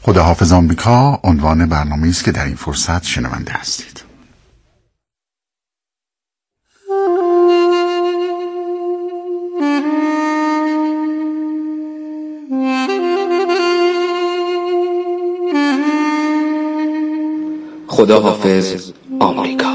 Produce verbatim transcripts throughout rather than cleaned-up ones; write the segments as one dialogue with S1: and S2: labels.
S1: خداحافظ آمریکا عنوان برنامه‌ای است که در این فرصت شنونده هستید.
S2: خداحافظ آمریکا.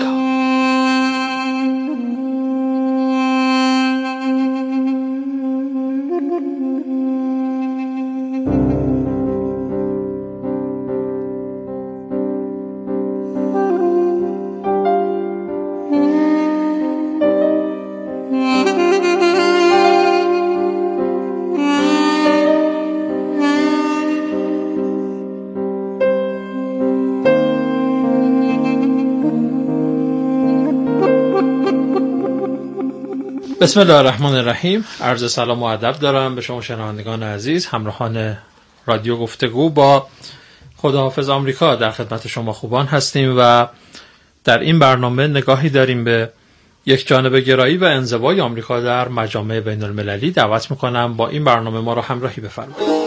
S3: بسم الله الرحمن الرحیم. عرض سلام و ادب دارم به شما شنوندگان عزیز، همراهان رادیو گفتگو با خداحافظ آمریکا. در خدمت شما خوبان هستیم و در این برنامه نگاهی داریم به یک جانبه گرایی و انزوای آمریکا در مجامع بین المللی. دعوت میکنم با این برنامه ما را همراهی بفرمایید.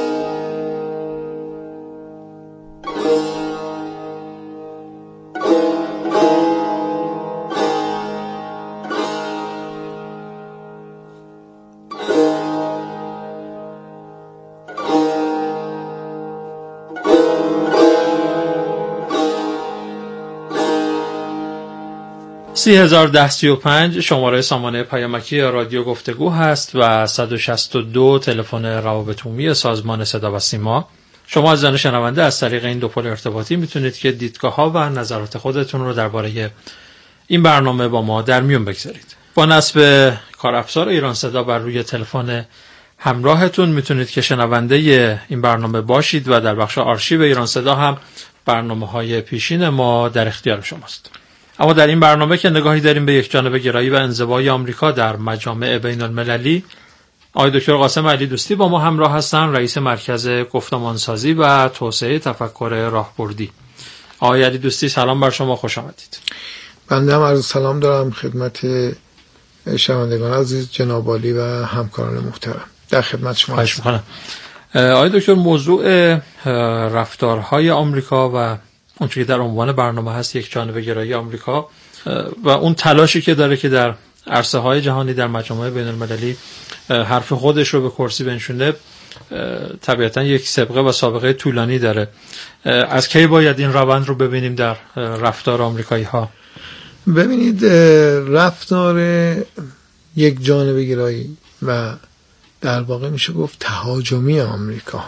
S3: سی هزار و ده سی و پنج شماره سامانه پیامکی رادیو گفتگو هست و صد و شصت و دو تلفن روابط عمومی سازمان صدا و سیما. شما عزیزان شنونده از طریق این دو پل ارتباطی میتونید که دیدگاه‌ها و نظرات خودتون رو درباره این برنامه با ما در میون بگذارید. با نصب کارافزار ایران صدا بر روی تلفن همراهتون میتونید که شنونده این برنامه باشید و در بخش آرشیو ایران صدا هم برنامه‌های پیشین ما در اختیار شماست. اما در این برنامه که نگاهی داریم به یک جانبه گرایی و انزوای آمریکا در مجامع بین المللی، آقای دکتر قاسم علی دوستی با ما همراه هستند، رئیس مرکز گفتمانسازی و توسعه تفکر راهبردی. آقای علی دوستی سلام بر شما، خوش آمدید.
S4: بنده هم عرض سلام دارم خدمت شنوندگان عزیز، جناب عالی و همکاران محترم. در خدمت شما هستم.
S3: آقای دکتر، موضوع رفتارهای آمریکا و اونچه که در عنوان برنامه هست یک جانبه گرایی آمریکا و اون تلاشی که داره که در عرصه های جهانی در مجامع بین المللی حرف خودش رو به کرسی بنشونه، طبیعتا یک سابقه و سابقه طولانی داره. از کی باید این روند رو ببینیم در رفتار آمریکایی ها؟
S4: ببینید، رفتار یک جانبه گرایی و در واقع میشه گفت تهاجمی آمریکا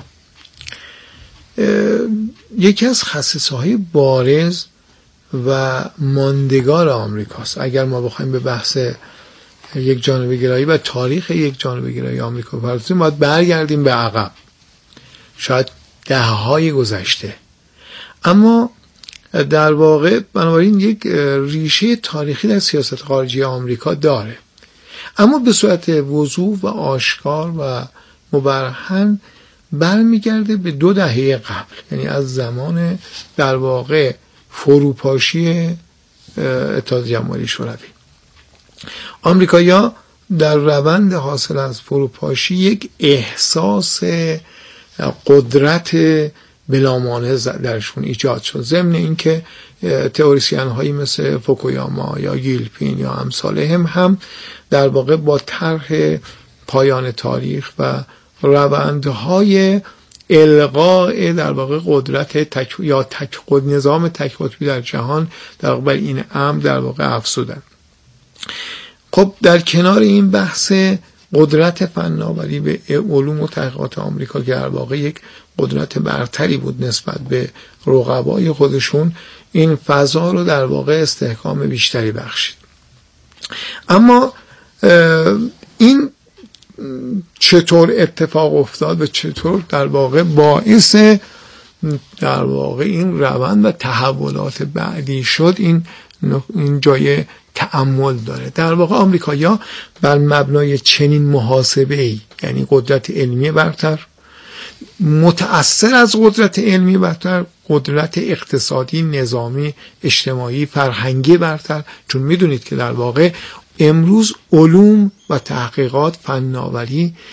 S4: یکی از خصیصه‌های بارز و ماندگار آمریکاست. اگر ما بخوایم به بحث یک جانبه گرایی و تاریخ یک جانبه گرایی آمریکا بپردازیم، باید برگردیم به عقب، شاید دهه‌های گذشته. اما در واقع بنابراین یک ریشه تاریخی در سیاست خارجی آمریکا داره، اما به صورت وضوح و آشکار و مبرهن برمیگرده به دو دهه قبل، یعنی از زمان در واقع فروپاشی اتحاد جماهری شوروی. آمریکایی‌ها در روند حاصل از فروپاشی یک احساس قدرت بلامانع درشون ایجاد شد، ضمن اینکه تئوریسین هایی مثل فوکویاما یا گیلپین یا امثالهم هم در واقع با طرح پایان تاریخ و روندهای الغاء در واقع قدرت تک یا تک قطب نظام تک قطبی در جهان در واقع این امر در واقع افزودن. خب در کنار این بحث قدرت فناوری به علوم و تحقیقات آمریکا که در واقع یک قدرت برتری بود نسبت به رقبای خودشون، این فضا رو در واقع استحکام بیشتری بخشید. اما این چطور اتفاق افتاد و چطور در واقع باعث در واقع این روند و تحولات بعدی شد، این این جای تأمل داره. در واقع آمریکایی‌ها بر مبنای چنین محاسبه‌ای، یعنی قدرت علمی برتر، متأثر از قدرت علمی برتر، قدرت اقتصادی، نظامی، اجتماعی، فرهنگی برتر، چون میدونید که در واقع امروز علوم و تحقیقات، فناوری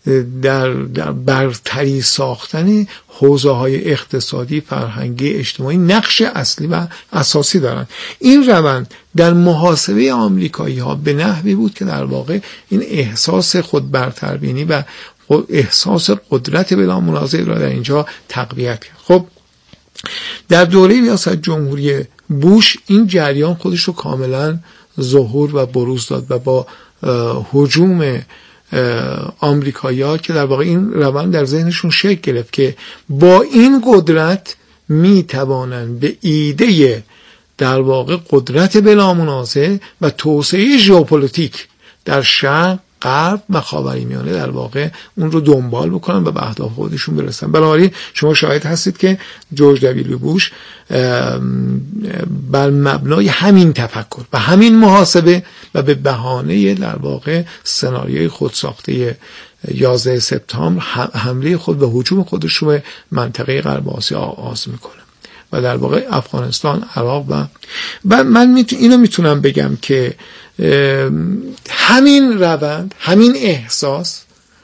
S4: در, در برتری ساختن حوزه های اقتصادی، فرهنگی، اجتماعی نقش اصلی و اساسی دارند. این روند در محاسبه آمریکایی ها به نحوی بود که در واقع این احساس خود برتربینی و احساس قدرت بلا منازع را در اینجا تقویت کرد. خب در دوره ریاست جمهوری بوش این جریان خودش رو کاملا ظهور و بروز داد و با هجوم آمریکایی‌ها که در واقع این روند در ذهنشون شکل گرفت که با این قدرت می توانند به ایده در واقع قدرت بلا منازع و توسعه ژئوپلیتیک در شرق، غرب و خاورمیانه در واقع اون رو دنبال بکنن و به اهداف خودشون برسن. بنابراین شما شاهد هستید که جورج دبلیو بوش بر مبنای همین تفکر و همین محاسبه و به بهانه در واقع سناریوی خودساخته یازده سپتامبر حمله خود و هجوم خودش رو به منطقه غرب آسیا آغاز میکنه و در واقع افغانستان، عراق و و من میتو اینو میتونم بگم که همین روند، همین احساس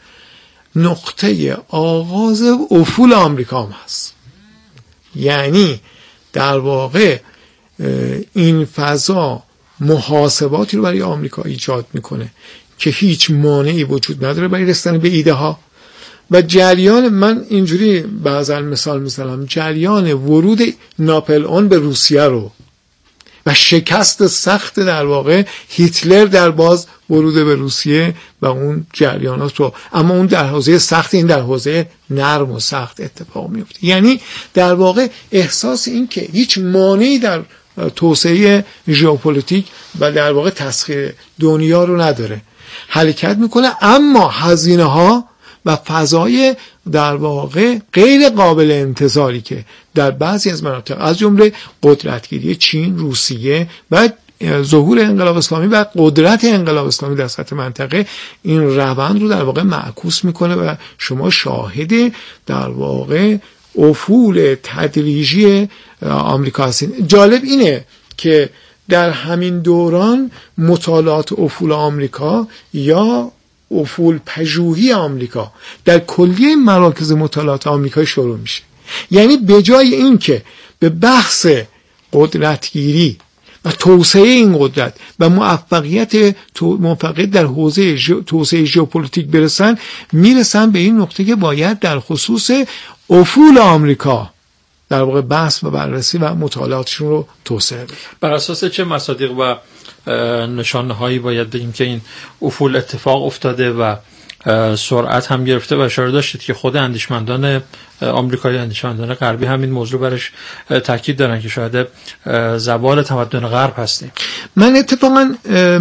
S4: نقطه آغاز افول آمریکا هم هست. یعنی در واقع این فضا محاسباتی رو برای آمریکا ایجاد میکنه که هیچ مانعی وجود نداره برای رسیدن به ایده ها و جریان، من اینجوری بعضا مثال میزنم، جریان ورود ناپلئون به روسیه رو و شکست سخت در واقع هیتلر در باز ورود به روسیه و اون جریانات رو، اما اون در حوزه سخت، این در حوزه نرم و سخت اتفاق میفته. یعنی در واقع احساس این که هیچ مانعی در توسعه ژئوپلیتیک و در واقع تسخیر دنیا رو نداره، حرکت میکنه، اما هزینه ها و فضای در واقع غیر قابل انتظاری که در بعضی از مناطق از جمله قدرتگیری چین، روسیه و ظهور انقلاب اسلامی و قدرت انقلاب اسلامی در سطح منطقه این روند رو در واقع معکوس میکنه و شما شاهد در واقع افول تدریجی آمریکا هستین. جالب اینه که در همین دوران مطالعات افول آمریکا یا افول پژوهی آمریکا در کلیه مراکز مطالعات آمریکا شروع میشه. یعنی به جای این که به بحث قدرتگیری و توسعه این قدرت و موفقیت موفقیت در حوزه توسعه ژئوپلیتیک برسن، میرسن به این نقطه که باید در خصوص افول آمریکا در واقع بحث و بررسی و مطالعاتشون رو توسعه بدن.
S3: بر اساس چه مصادیق و نشانه هایی باید بگیم که این افول اتفاق افتاده و سرعت هم گرفته؟ و اشاره داشتید که خود اندیشمندان آمریکایی، اندیشمندان غربی همین موضوع برش تاکید دارن که شاید زوال تمدن غرب هستیم.
S4: من اتفاقا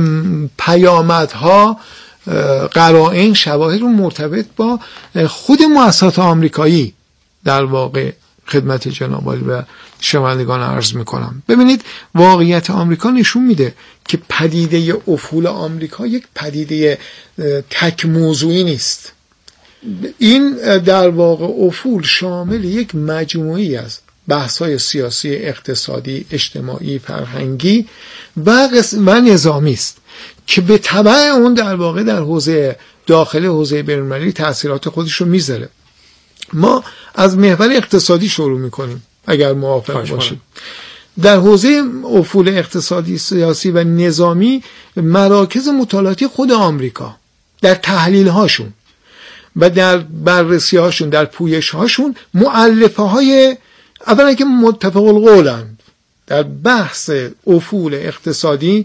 S4: پیامدها، قرائن، شواهد رو مرتبط با خود مؤسسات آمریکایی در واقع خدمت جناب عالی و شنوندگان عرض میکنم. ببینید واقعیت آمریکا نشون میده که پدیده افول آمریکا یک پدیده تک موضوعی نیست. این در واقع افول شامل یک مجموعی از بحث‌های سیاسی، اقتصادی، اجتماعی، فرهنگی و و نظامی است که به تبع اون در واقع در حوزه داخل حوزه بین‌المللی تأثیرات خودش رو میذاره. ما از محور اقتصادی شروع میکنیم اگر موافق باشید. در حوزه افول اقتصادی، سیاسی و نظامی مراکز مطالعاتی خود آمریکا در تحلیل هاشون و در بررسی هاشون، در پویش هاشون مؤلفه های اولا که متفق القولند در بحث افول اقتصادی،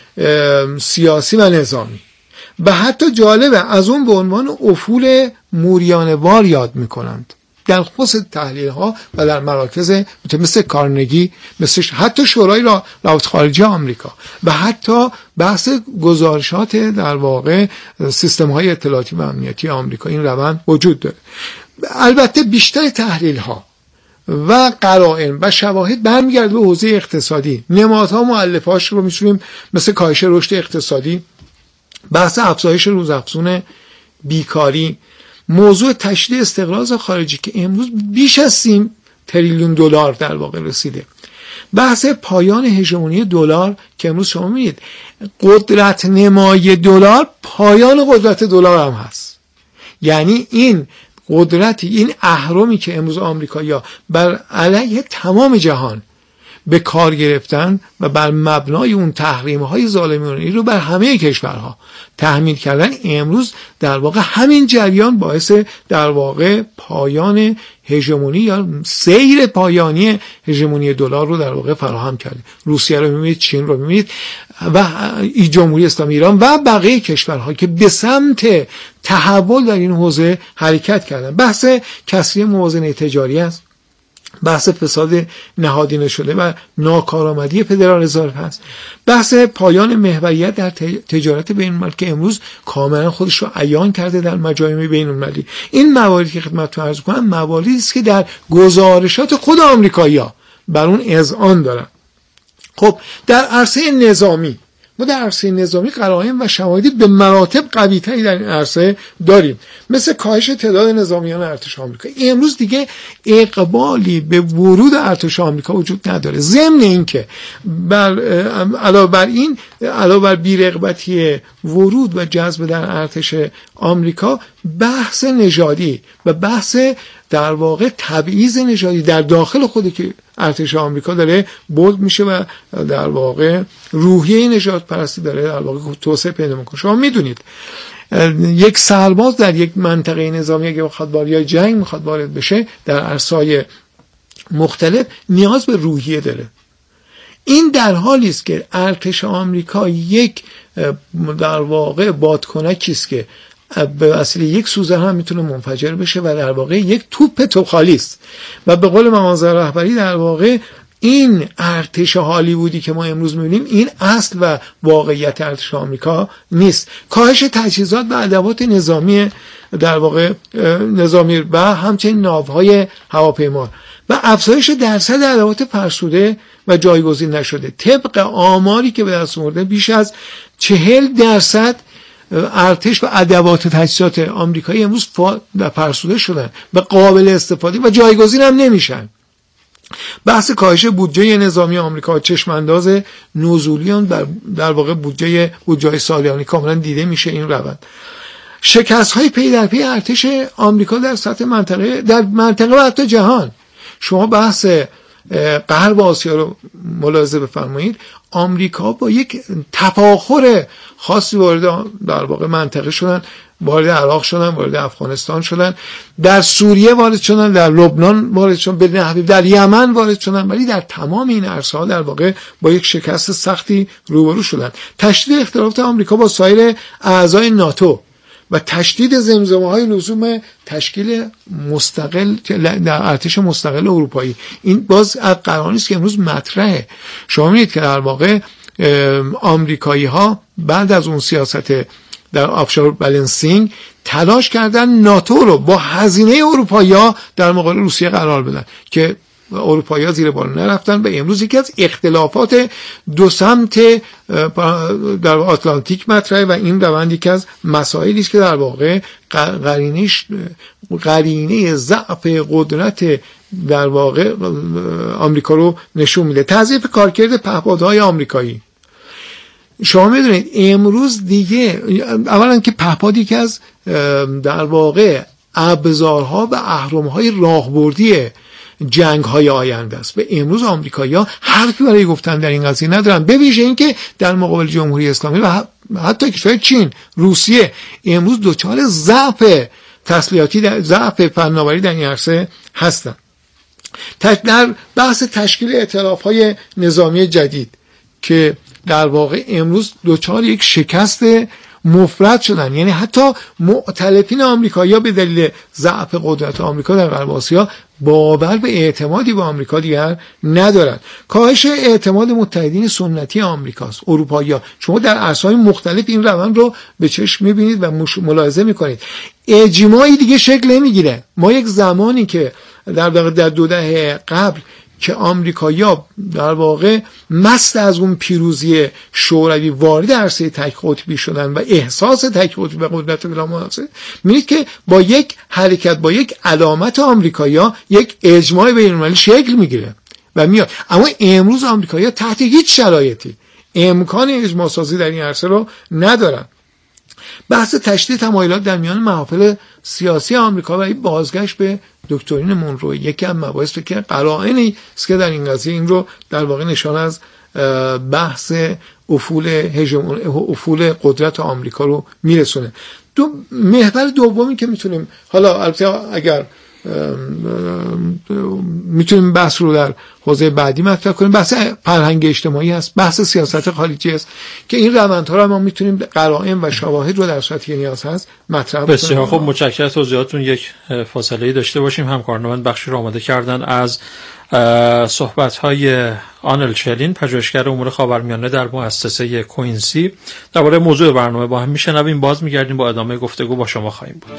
S4: سیاسی و نظامی و حتی جالبه از اون به عنوان افول موریانوار یاد میکنند در خصوص تحلیل ها و در مراکز مثل کارنگی، مثل حتی شورای روابط خارجه آمریکا و حتی بحث گزارشات در واقع سیستم های اطلاعاتی و امنیتی آمریکا این روند وجود داره. البته بیشتر تحلیل ها و قرائن و شواهد برمیگرده به حوزه اقتصادی. نمادها مؤلفه‌اش رو می‌تونیم مثل کاهش رشد اقتصادی، بحث افزایش روزافزون بیکاری، موضوع تشدید استقلال خارجی که امروز بیش از سی تریلیون دلار در واقع رسیده، بحث پایان هژمونی دلار که امروز شما می‌بینید قدرت نمای دلار، پایان قدرت دلار هم هست. یعنی این قدرتی، این اهرمی که امروز آمریکایی‌ها بر علیه تمام جهان به کار گرفتن و بر مبنای اون تحریم‌های ظالمانه رو بر همه کشورها تحمیل کردن، امروز در واقع همین جریان باعث در واقع پایان هژمونی یا سیر پایانی هژمونی دلار رو در واقع فراهم کرده. روسیه رو می‌بینید، چین رو می‌بینید و جمهوری اسلامی ایران و بقیه کشورها که به سمت تحول در این حوزه حرکت کردن. بحث کسری موازنه تجاری است، بحث فساد نهادینه شده و ناکارآمدی فدرال رزرو هست، بحث پایان محوریت در تجارت بین المللی که امروز کاملا خودش رو عیان کرده در مجامع بین المللی. این مواردی که خدمتتون عرض کنم مواردی است که در گزارشات خود آمریکایی‌ها بر اون اذعان دارن. خب در عرصه نظامی ما در عرصه نظامی قرائن و شواهدی به مراتب قوی‌تری در این عرصه داریم، مثل کاهش تعداد نظامیان ارتش آمریکا. امروز دیگه اقبالی به ورود ارتش آمریکا وجود نداره، ضمن اینکه بر علاوه بر این علاوه بر بی‌رغبتی ورود و جذب در ارتش آمریکا، بحث نژادی و بحث در واقع تبعیض نژادی در داخل خود که ارتش آمریکا داره بولد میشه و در واقع روحیه نژاد پرستی داره در واقع توسعه پیدا میکنه. شما میدونید یک سرباز در یک منطقه نظامی اگه بخواد وارد جنگ میخواد وارد بشه در عرصه‌های مختلف نیاز به روحیه داره. این در حالی است که ارتش آمریکا یک در واقع بادکنکی است که به وسیله یک سوزن هم میتونه منفجر بشه و در واقع یک توپ توخالی است و به قول مقام رهبری در واقع این ارتش هالیوودی که ما امروز می‌بینیم این اصل و واقعیت ارتش آمریکا نیست. کاهش تجهیزات و ادوات نظامی در واقع نظامی و همچنین ناوهای هواپیما و افزایش درصد ادوات فرسوده و جایگزین نشده. طبق آماری که به دست آورده بیش از چهل درصد ارتش و ادوات تجهیزات آمریکایی امروز فرسوده شدن و قابل استفاده و جایگزین هم نمیشن. بحث کاهش بودجه نظامی آمریکا، چشمانداز نزولیان در در واقع بودجه بودجه سالیانی کاملا دیده میشه این روند. شکست های پی در پی ارتش آمریکا در سطح منطقه در منطقه و حتی جهان. شما بحث غرب آسیا رو ملاحظه بفرمایید، آمریکا با یک تفاخر خاصی وارد در واقع منطقه شدن، وارد عراق شدن، وارد افغانستان شدن، در سوریه وارد شدن، در لبنان وارد شدن، به نحوی در یمن وارد شدن، ولی در تمام این عرصه‌ها در واقع با یک شکست سختی روبرو شدن. تشدید اختلافات آمریکا با سایر اعضای ناتو و تشدید زمزمه‌های لزوم تشکیل مستقل در ارتش مستقل اروپایی، این باز قراری است که امروز مطرحه. شما می‌بینید که در واقع آمریکایی‌ها بعد از اون سیاست در آفشور بالانسینگ تلاش کردن ناتو رو با هزینه اروپایی‌ها در مقابل روسیه قرار بدن که اروپایی‌ها زیر بار نرفتن و امروز یکی از اختلافات دو سمت در آتلانتیک مطرحه و این روند یکی از مسائلی است که در واقع قرینش قرینه ضعف قدرت در واقع آمریکا رو نشون میده. تضعیف کارکرد پهپادهای آمریکایی. شما میدونید امروز دیگه اولا که پهپادی که از در واقع ابزارها و اهرم‌های راهبردی جنگ‌های آینده است و امروز آمریکایی‌ها حرفی برای گفتن در این قضیه ندارن، به ویژه اینکه در مقابل جمهوری اسلامی و حتی کشور چین، روسیه امروز دچار ضعف تسلیحاتی در ضعف فناوری در این عرصه هستند. در بحث تشکیل ائتلاف‌های نظامی جدید که در واقع امروز دچار یک شکست مفرط شدن، یعنی حتی مؤتلفین آمریکایی‌ها به دلیل ضعف قدرت آمریکا در غرب آسیا باور به اعتمادی به آمریکا دیگر ندارن. کاهش اعتماد متحدین سنتی آمریکاست، اروپایی‌ها. شما در عرصه‌های مختلف این روند رو به چشم می‌بینید و ملاحظه می‌کنید. اجماعی دیگه شکل نمی‌گیره. ما یک زمانی که در واقع در دو دهه قبل که آمریکایی‌ها در واقع مست از اون پیروزی شوروی وارد عرصه تک قطبی شدن و احساس تک قطبی و قدرت بلامنازع، می‌بینید که با یک حرکت، با یک علامت آمریکایی‌ها یک اجماع بین‌المللی شکل میگیره و میاد. اما امروز آمریکایی‌ها تحت هیچ شرایطی امکان اجماع سازی در این عرصه رو ندارن. بحث تشدید تمایلات در میان محافل سیاسی آمریکا و این بازگشت به دکترین مونرو یکی از مباحث که قرائنی است که در این قضیه این رو در واقع نشان از بحث افول هژمون افول قدرت آمریکا رو میرسونه. دو محور دومی که میتونیم حالا البته اگر میتونیم بحث رو در حوزه بعدی مطرح کنیم، بحث فرهنگ اجتماعی هست، بحث سیاست خارجی است که این روندها رو ما میتونیم قرائن و شواهد رو در صورتی که نیاز هست مطرح کنیم.
S3: بسیار خوب، متشکرم. توضیحاتتون یک فاصله داشته باشیم. همکاران بخشی رو آماده کردن از صحبت‌های آنل چلین، پژوهشگر امور خاورمیانه در مؤسسه کوینسی، درباره موضوع برنامه با هم میشنویم. باز میگردیم با ادامه گفتگو با شما خواهیم بود.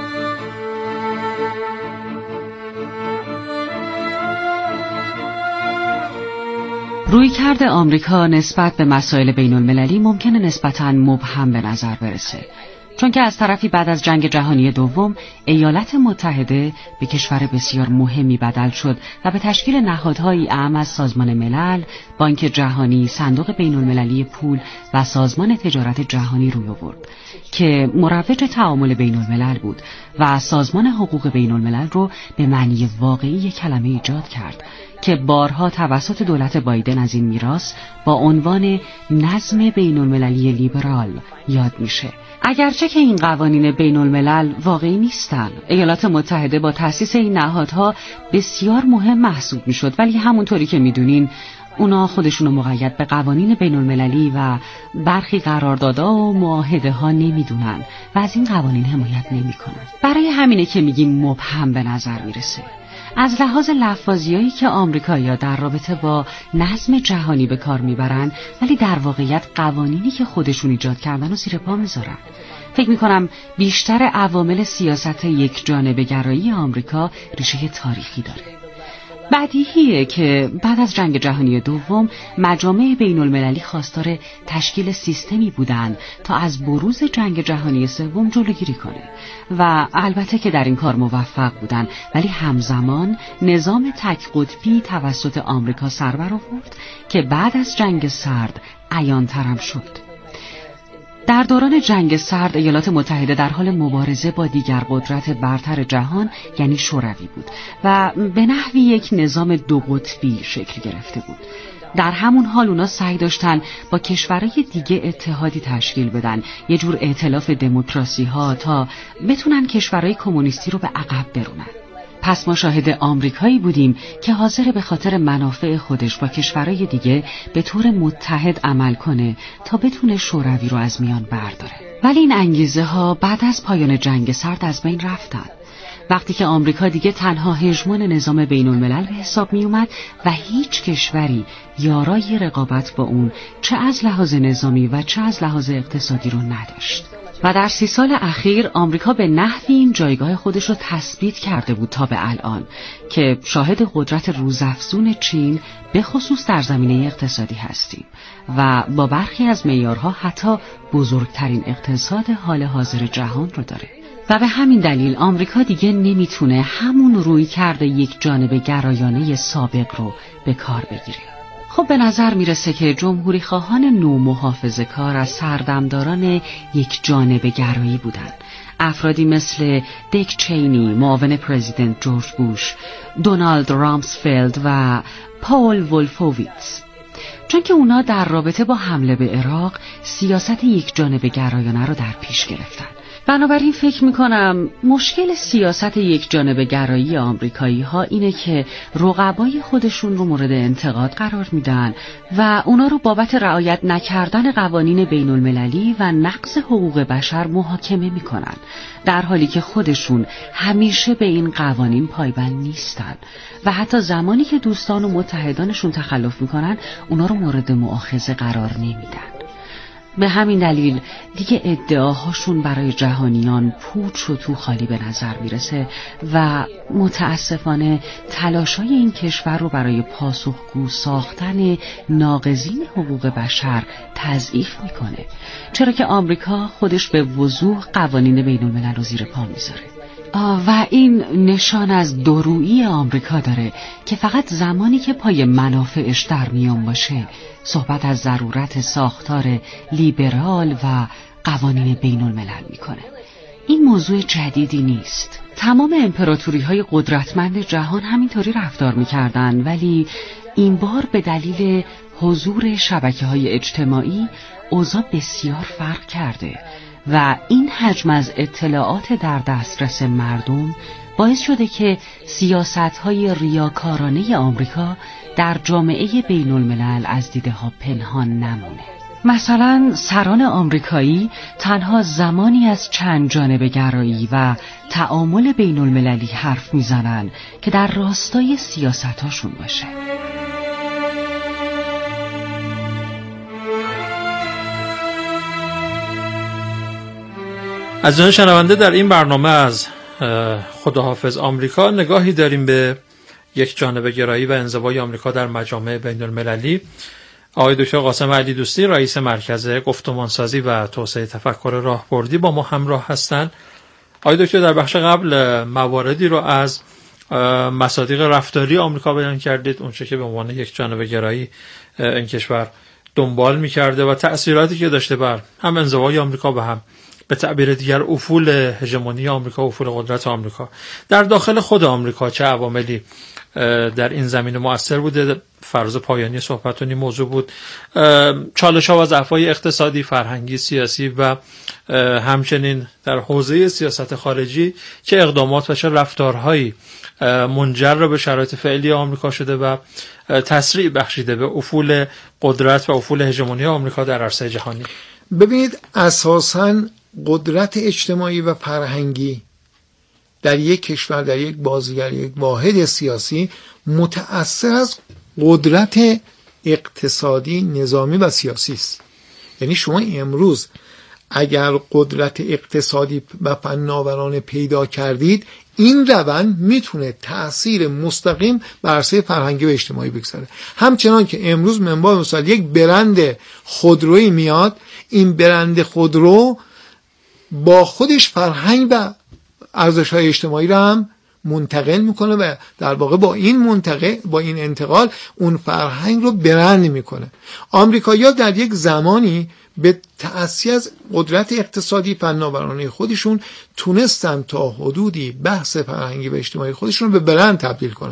S5: رویکرد آمریکا نسبت به مسائل بین المللی ممکنه نسبتاً مبهم به نظر برسه، چون که از طرفی بعد از جنگ جهانی دوم ایالات متحده به کشور بسیار مهمی بدل شد و به تشکیل نهادهایی اعم از سازمان ملل، بانک جهانی، صندوق بین المللی پول و سازمان تجارت جهانی روی آورد که مروج تعامل بین الملل بود و سازمان حقوق بین الملل رو به معنی واقعی کلمه ایجاد کرد که بارها توسط دولت بایدن از این میراث با عنوان نظم بین المللی لیبرال یاد میشه. اگرچه که این قوانین بین الملل واقعی نیستن، ایالات متحده با تأسیس این نهادها بسیار مهم محسوب میشد، ولی همونطوری که میدونین اونا خودشونو مقید به قوانین بین المللی و برخی قراردادها و معاهده ها نمیدونن و از این قوانین حمایت نمیکنن. برای همینه که میگیم مبهم به نظر میرسه. از لحاظ لفاظیایی که آمریکایی‌ها در رابطه با نظم جهانی به کار میبرن، ولی در واقعیت قوانینی که خودشون ایجاد کردن و زیر پا میذارن. فکر میکنم بیشتر عوامل سیاست یک جانبه گرایی آمریکا ریشه تاریخی داره. بدیهیه که بعد از جنگ جهانی دوم مجامع بین المللی خواستار تشکیل سیستمی بودند تا از بروز جنگ جهانی سوم جلوگیری کنه و البته که در این کار موفق بودن، ولی همزمان نظام تک قطبی توسط آمریکا سر برآورد که بعد از جنگ سرد عیان‌ترم شد. در دوران جنگ سرد ایالات متحده در حال مبارزه با دیگر قدرت برتر جهان یعنی شوروی بود و به نحوی یک نظام دو قطبی شکل گرفته بود. در همون حال اونا سعی داشتن با کشورهای دیگه اتحادی تشکیل بدن، یه جور ائتلاف دموکراسی ها تا بتونن کشورهای کمونیستی رو به عقب برونن. پس ما شاهد آمریکایی بودیم که حاضر به خاطر منافع خودش با کشورهای دیگه به طور متحد عمل کنه تا بتونه شوروی رو از میان برداره. ولی این انگیزه ها بعد از پایان جنگ سرد از بین رفتن. وقتی که آمریکا دیگه تنها هژمون نظام بین الملل به حساب می اومد و هیچ کشوری یارای رقابت با اون چه از لحاظ نظامی و چه از لحاظ اقتصادی رو نداشت. و در سی سال اخیر آمریکا به نحوی این جایگاه خودش رو تثبیت کرده بود تا به الان که شاهد قدرت روزافزون چین به خصوص در زمینه اقتصادی هستیم و با برخی از معیارها حتی بزرگترین اقتصاد حال حاضر جهان رو داره. و به همین دلیل آمریکا دیگه نمیتونه همون روی کرده یک جانبه گرایانه سابق رو به کار بگیره. خب به نظر میرسه که جمهوری خواهان نومحافظه کار از سردمداران یک جانبه گرایی بودن. افرادی مثل دیک چینی، معاون پرزیدنت جورج بوش، دونالد رامسفلد و پاول ولفوویتس. چون که اونا در رابطه با حمله به عراق سیاست یک جانبه گرایانه رو در پیش گرفتن. بنابراین فکر میکنم مشکل سیاست یک جانبه گرایی آمریکایی ها اینه که رقبای خودشون رو مورد انتقاد قرار میدن و اونا رو بابت رعایت نکردن قوانین بین المللی و نقض حقوق بشر محاکمه میکنن، در حالی که خودشون همیشه به این قوانین پایبند نیستن و حتی زمانی که دوستان و متحدانشون تخلف میکنن اونا رو مورد مؤاخذه قرار نمیدن. به همین دلیل دیگه ادعاهاشون برای جهانیان پوچ و تو خالی به نظر میرسه و متاسفانه تلاشای این کشور رو برای پاسخگو ساختن ناقضین حقوق بشر تضعیف میکنه، چرا که آمریکا خودش به وضوح قوانین بین الملل رو زیر پا میذاره. و این نشان از دورویی آمریکا داره که فقط زمانی که پای منافعش در میان باشه صحبت از ضرورت ساختار لیبرال و قوانین بین الملل میکنه. این موضوع جدیدی نیست. تمام امپراتوری های قدرتمند جهان همینطوری رفتار میکردن، ولی این بار به دلیل حضور شبکه های اجتماعی اوضاع بسیار فرق کرده و این حجم از اطلاعات در دسترس مردم باعث شده که سیاست‌های ریاکارانه آمریکا در جامعه بین الملل از دیده ها پنهان نمونه. مثلا سران آمریکایی تنها زمانی از چند جانبه گرایی و تعامل بین المللی حرف میزنن که در راستای سیاستاشون باشه.
S3: از جان شنونده در این برنامه از خداحافظ آمریکا نگاهی داریم به یک جانبه گرایی و انزوای آمریکا در مجامع بین المللی. آقای دکتر قاسم علی دوستی رئیس مرکز گفتمانسازی و توسعه تفکر راهبردی با ما همراه هستند. آقای دکتر در بخش قبل مواردی رو از مصادیق رفتاری آمریکا بیان کردید، اونچه که به عنوان یک جانبه گرایی این کشور دنبال می‌کرده و تأثیراتی که داشته بر هم انزوای آمریکا و هم به تعبیر دیگر افول هژمونی آمریکا، افول قدرت آمریکا. در داخل خود آمریکا چه عواملی در این زمینه مؤثر بوده؟ فراز پایانی صحبتون این موضوع بود. چالش‌ها و ضعف‌های اقتصادی، فرهنگی، سیاسی و همچنین در حوزه سیاست خارجی چه اقدامات و چه رفتارهایی منجر به شرایط فعلی آمریکا شده و تسریع بخشیده به افول قدرت و افول هژمونی آمریکا در عرصه جهانی؟
S4: ببینید، اساساً قدرت اجتماعی و فرهنگی در یک کشور، در یک بازیگر، یک واحد سیاسی متأثر از قدرت اقتصادی، نظامی و سیاسی است. یعنی شما امروز اگر قدرت اقتصادی و فناورانه پیدا کردید، این روند میتونه تأثیر مستقیم بر عرصه فرهنگی و اجتماعی بگذاره. همچنان که امروز منبع مثال یک برند خودرویی میاد، این برند خودرو با خودش فرهنگ و ارزش‌های اجتماعی را هم منتقل میکنه و در واقع با این منتقل با این انتقال اون فرهنگ رو برند میکنه. آمریکایی‌ها در یک زمانی به تأثیر از قدرت اقتصادی فناورانه خودشون تونستن تا حدودی بحث فرهنگی و اجتماعی خودشون رو به برند تبدیل کنن،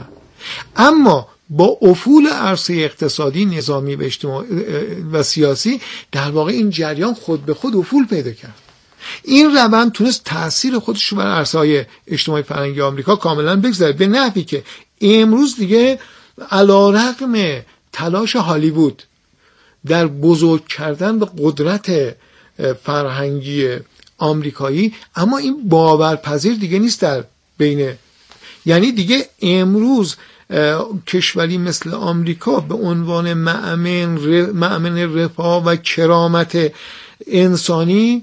S4: اما با افول عرصه اقتصادی، نظامی و اجتماعی و سیاسی در واقع این جریان خود به خود افول پیدا کرد. این روند تونست تأثیر خودش رو بر عرصه‌های اجتماعی فرهنگی آمریکا کاملا بگذاره، به نحوی که امروز دیگه علی‌رغم تلاش هالیوود در بزرگ کردن به قدرت فرهنگی آمریکایی، اما این باورپذیر دیگه نیست در بین، یعنی دیگه امروز کشوری مثل آمریکا به عنوان مأمن مأمن رفاه و کرامت انسانی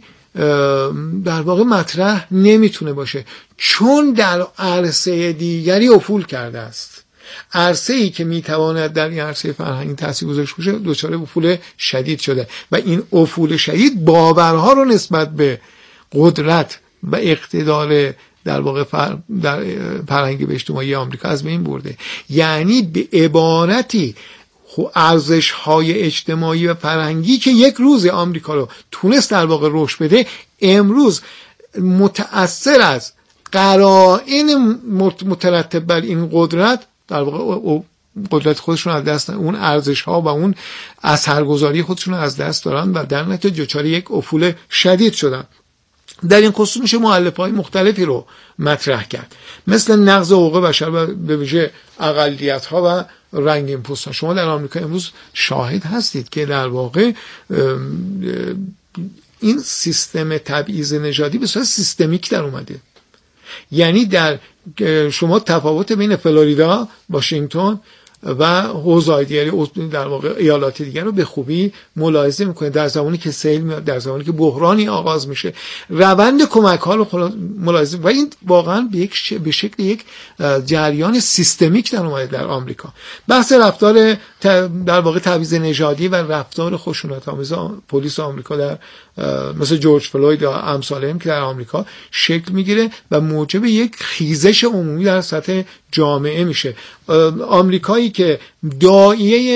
S4: در واقع مطرح نمیتونه باشه، چون در عرصه دیگری افول کرده است. عرصه‌ای که میتواند در این عرصه فرهنگی تاثیرگذار باشه دچار افول شدید شده و این افول شدید باورها رو نسبت به قدرت و اقتدار در واقع فر... در فرهنگی و اجتماعی آمریکا از بین برده. یعنی به عبارتی ارزش‌های اجتماعی و فرهنگی که یک روز آمریکا رو تونست در واقع رشد بده، امروز متأثر از قرائن مترتب بر این قدرت در واقع قدرت خودشون از دست، اون ارزش‌ها و اون اثرگذاری خودشون از دست دارن و در نتیجه دچار یک افول شدید شدن. در این خصوص میشه مؤلفه‌های مختلفی رو مطرح کرد، مثل نقض حقوق بشر و به ویژه اقلیت‌ها و رنگین پوستان. شما در آمریکا امروز شاهد هستید که در واقع این سیستم تبعیض نژادی به صورت سیستمیک در اومده. یعنی در شما تفاوت بین فلوریدا، واشنگتن و حوزه‌های دیگری در واقع ایالات دیگر رو به خوبی ملاحظه میکنه. در زمانی که سیل میاد، در زمانی که بحرانی آغاز میشه، روند کمک ها رو ملاحظه، و این واقعا به یک ش... به شکل یک جریان سیستمیک در اومده در آمریکا. بحث رفتار ت... در واقع تبعیض نژادی و رفتار خشونت‌آمیز پلیس آمریکا در مثل جورج فلوید یا امثالهم که در آمریکا شکل میگیره و موجب یک خیزش عمومی در سطح جامعه میشه. آمریکایی که داعیه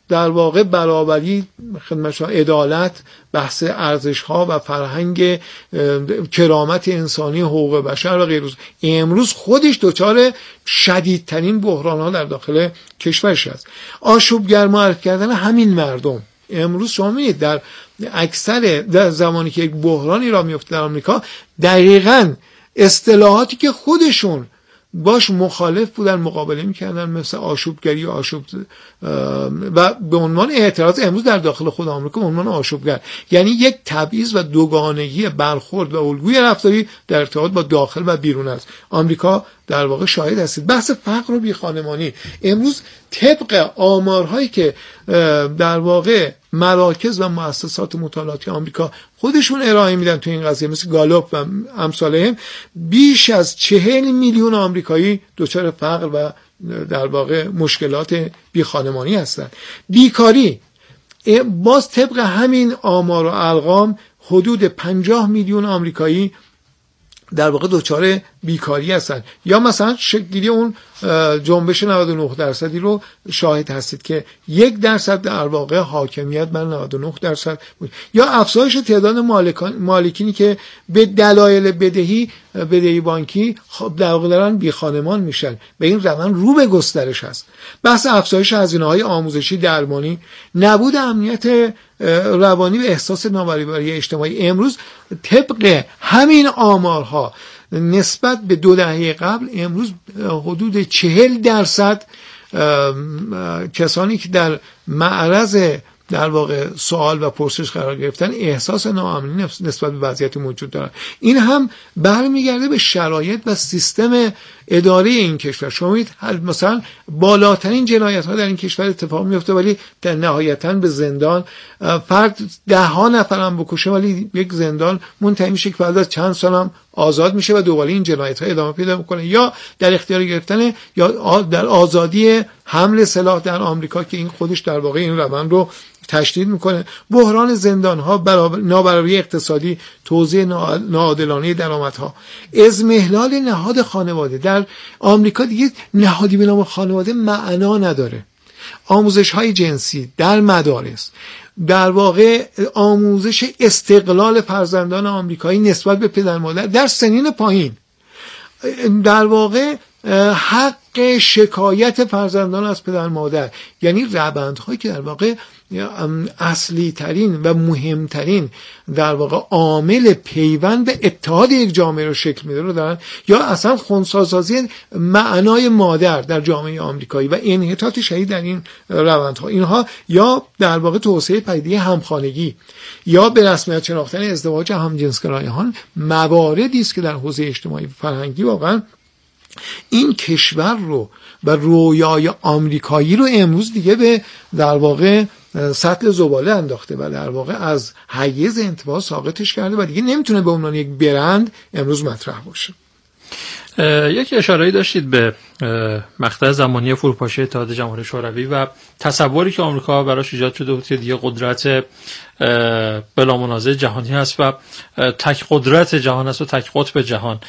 S4: در واقع برابری، خدمت شما عدالت، بحث ارزش ها و فرهنگ کرامت انسانی، حقوق بشر و غیره. امروز خودش دچار شدیدترین بحران ها در داخل کشورش است. آشوبگر معرفی کردن همین مردم. امروز شما می‌بینید در اکثر در زمانی که یک بحرانی را میفته در آمریکا، دقیقاً اصطلاحاتی که خودشون باش مخالف بودن مقابله میکردن، مثل آشوبگری و آشوب و به عنوان اعتراض امروز در داخل خود آمریکا به عنوان آشوبگر، یعنی یک تبعیض و دوگانگی برخورد و الگوی رفتاری در ارتباط با داخل و بیرون از آمریکا در واقع شاهد هستید. بحث فقر و بیخانمانی امروز طبق آمارهایی که در واقع مراکز و مؤسسات مطالعاتی آمریکا خودشون ارائه میدن تو این قضیه، مثل گالوپ و امثالهم، بیش از چهل میلیون آمریکایی دچار فقر و در واقع مشکلات بیخانمانی هستند. بیکاری باز طبق همین آمار و ارقام حدود پنجاه میلیون آمریکایی در واقع دچار بیکاری هستن. یا مثلا شکلی اون جنبش نود و نه درصدی رو شاهد هستید که یک درصد در واقع حاکمیت بر نود و نه درصد بود. یا افزایش تعداد مالکینی که به دلایل بدهی بدهی بانکی در واقع دارن بیخانمان میشن، به این روند رو به گسترش هست. بحث افزایش هزینه‌های آموزشی، درمانی، نبود امنیت روانی و احساس نابرابری اجتماعی. امروز طبق همین آمارها نسبت به دو دهه قبل امروز حدود چهل درصد کسانی که در معرض در واقع سوال و پرسش قرار گرفتن احساس ناامنی نسبت به وضعیت موجود دارن. این هم برمیگرده به شرایط و سیستم اداره این کشور. شما می‌بینید مثلا بالاترین جنایت ها در این کشور اتفاق میفته ولی در نهایتاً به زندان فرد ده ها نفر هم بکشه ولی یک زندان منتهی میشه که بعد از چند سال هم آزاد میشه و دوباره این جنایت ها ادامه پیدا میکنه. یا در اختیار گرفتن یا در آزادی حمل سلاح در آمریکا که این خودش در واقع این روند رو تشدید میکنه. بحران زندان ها، نابرابری اقتصادی، توزیع ناعادلانه درآمدها، اضمحلال نهاد خانواده. در آمریکا دیگه نهادی به نام خانواده معنا نداره. آموزش های جنسی در مدارس، در واقع آموزش استقلال فرزندان آمریکایی نسبت به پدر مادر در سنین پایین، در واقع حق شکایت فرزندان از پدر مادر، یعنی روندهایی که در واقع اصلی ترین و مهمترین در واقع عامل پیوند به اتحاد یک جامعه رو شکل میده رو دارن. یا اصلا خنثی‌سازی معنای مادر در جامعه آمریکایی و انحطاط شدید در این روندها، اینها یا در واقع توسعه پدیده همخانگی یا به رسمیت شناختن ازدواج همجنسگرایان مواردی است که در حوزه اجتماعی و فرهنگی واقعا این کشور رو و رویای آمریکایی رو امروز دیگه به در واقع سطل زباله انداخته و در واقع از حیز انتباه ساقطش کرده و دیگه نمیتونه به عنوان یک برند امروز مطرح باشه.
S3: یک اشاره‌ای داشتید به مقطع زمانی فروپاشی اتحاد جماهیر شوروی و تصوری که آمریکا براش ایجاد شده بود که دیگه قدرت بلا منازع جهانی هست و تک قدرت جهان است و تک قطب جهان.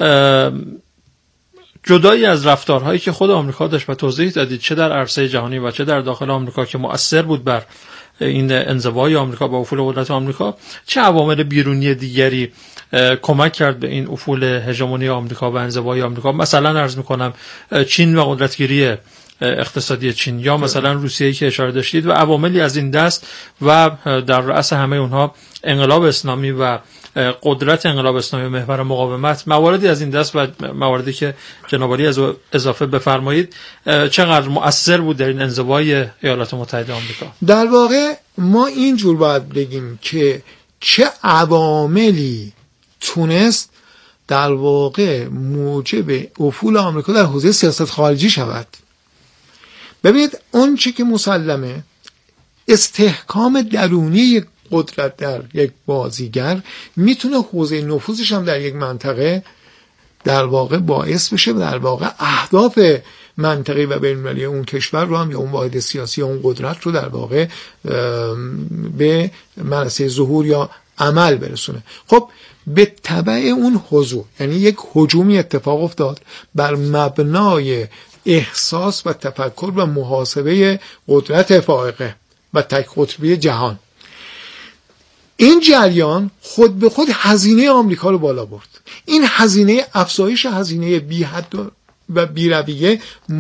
S3: جدایی از رفتارهایی که خود آمریکا داشت و توضیح دادید چه در عرصه جهانی و چه در داخل آمریکا که مؤثر بود بر این انزوای آمریکا با افول قدرت آمریکا، چه عوامل بیرونی دیگری کمک کرد به این افول هژمونی آمریکا و انزوای آمریکا؟ مثلا عرض میکنم چین و قدرتگیری اقتصادی چین، یا مثلا روسیه‌ای که اشاره داشتید و عواملی از این دست و در رأس همه اونها انقلاب اسلامی و قدرت انقلاب اسلامی و محور مقاومت، مواردی از این دست و مواردی که جناب عالی از اضافه بفرمایید چقدر مؤثر بود در این انزوای ایالات متحده آمریکا؟
S4: در واقع ما اینجور باید بگیم که چه عواملی تونست در واقع موجب افول آمریکا در حوزه سیاست خارجی شود. ببینید اون چه که مسلمه، استحکام درونی یک قدرت در یک بازیگر میتونه حوزه نفوذش هم در یک منطقه در واقع باعث بشه و در واقع اهداف منطقی و بین‌المللی اون کشور رو هم یا اون واحد سیاسی یا اون قدرت رو در واقع به منصه ظهور یا عمل برسونه. خب به تبع اون حضور، یعنی یک هجومی اتفاق افتاد بر مبنای احساس و تفکر و محاسبه قدرت فائقه و تک قطبی جهان. این جریان خود به خود هزینه آمریکا رو بالا برد. این هزینه، افزایش هزینه بی حد و بی‌رویه